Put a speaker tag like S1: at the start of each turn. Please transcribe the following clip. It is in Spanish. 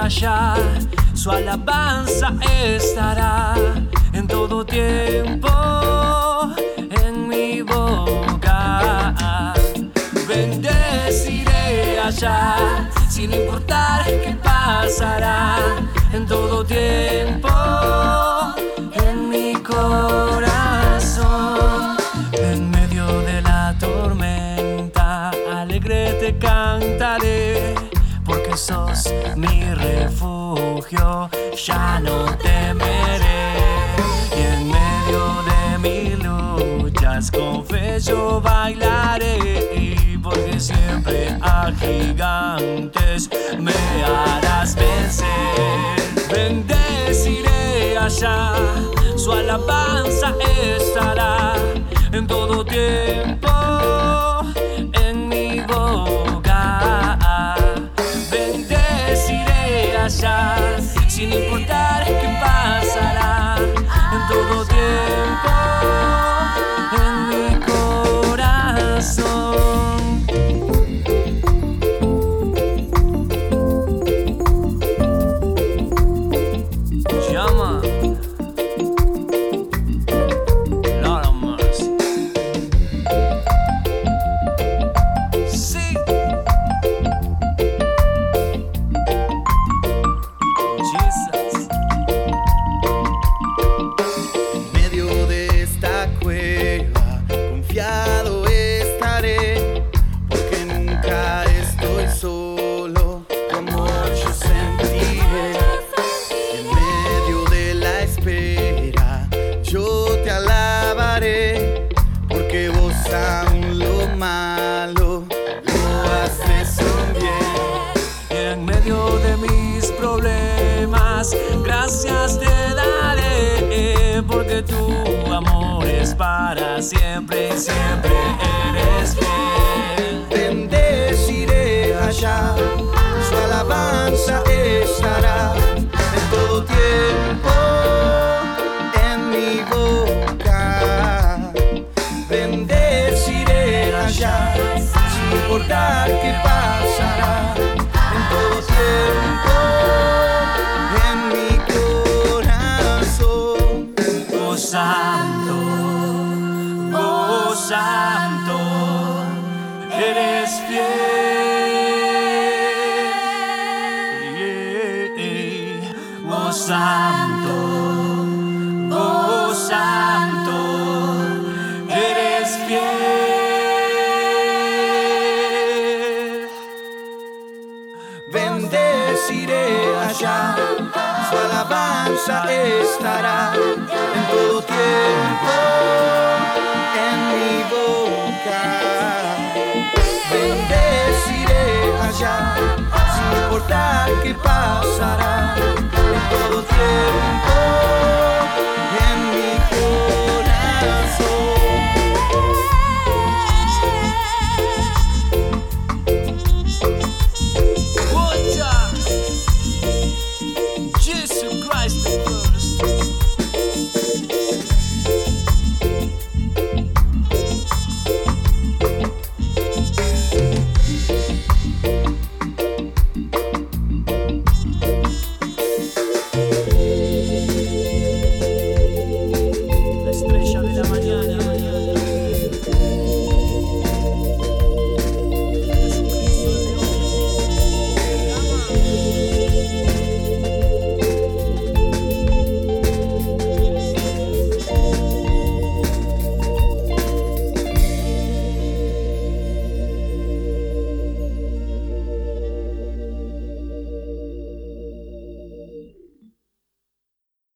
S1: allá, su alabanza estará en todo tiempo en mi boca. Bendeciré allá, sin importar qué pasará, en todo tiempo en mi corazón. En medio de la tormenta, alegre te cantaré, porque sos mi refugio, ya no temeré. Y en medio de mis luchas con fe yo bailaré, porque siempre a gigantes me harás vencer. Bendeciré allá, su alabanza estará en todo tiempo en mi boca. Bendeciré allá, sin importar qué pasará, en todo tiempo en mi corazón. Llama Lord of Mercy. Sí. Jesus.
S2: En medio de esta cueva, confiado estaré, porque nunca estoy solo, tu amor yo sentiré. En medio de la espera, yo te alabaré, porque vos aún lo malo lo haces bien.
S1: Y en medio de mis problemas, gracias te daré, porque tu amor es para siempre y siempre eres fiel.
S2: Bendeciré allá, su alabanza estará en todo tiempo en mi boca. Bendeciré allá, sin importar qué pasará, en todo tiempo en mi corazón.
S1: Oh Santo, oh Santo, eres fiel. Oh Santo, oh Santo, eres fiel.
S2: Bendeciré allá, su alabanza estará en todo tiempo en mi boca. Bendeciré allá, sin importar qué pasará, en todo tiempo